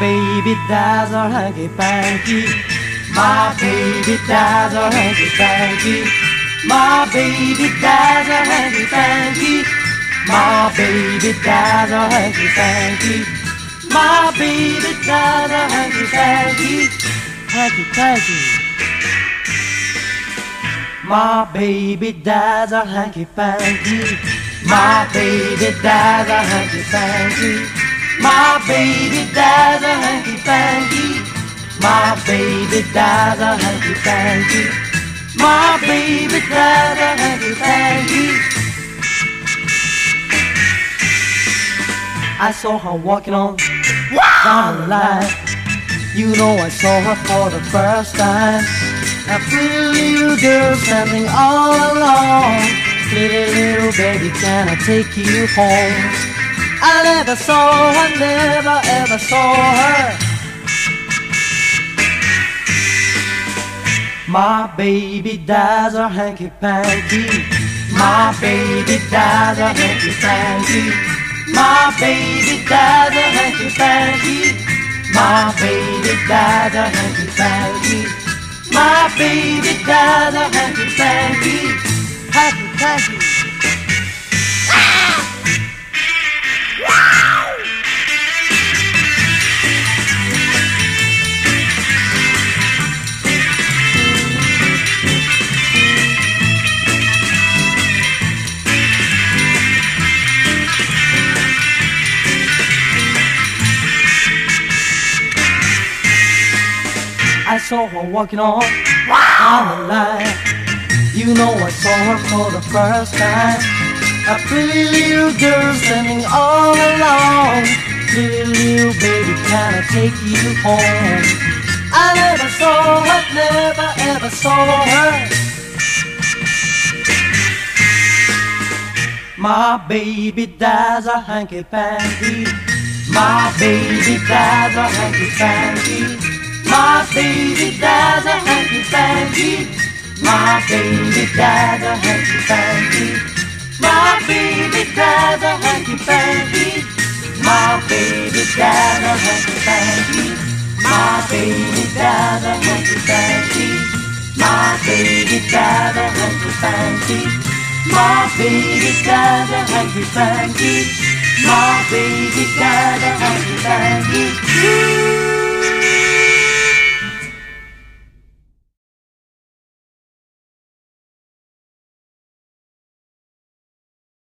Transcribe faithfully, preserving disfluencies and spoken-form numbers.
baby does a hanky panky. My baby does a hanky panky. My baby does a hanky panky. My baby does a hanky panky. My baby does a hanky panky. Hanky panky. My baby does a hanky panky. My baby does a hanky panky. My baby does a hanky panky. My baby does a hanky panky. My baby does a hanky panky. I saw her walking on down the line. You know I saw her for the first time. A pretty little girl standing all alone. Little, little baby, can I take you home? I never saw her, never ever saw her. My baby does a hanky panky. My baby does a hanky panky. My baby does a hanky panky. My baby does a hanky panky. My baby does a hanky panky. Hanky panky. Ah! Wow! I saw her walking on, on the line. You know I saw her for the first time. A pretty little girl standing all alone. Little, little baby, can I take you home? I never saw her, never ever saw her. My baby does a hanky panky. My baby does a hanky panky. My baby does a hanky panky. My baby does a hanky panky. My baby does a hanky panky. My baby does a hanky panky. My baby does a hanky panky. My baby does a hanky panky. My baby does a hanky panky. My baby does a hanky panky.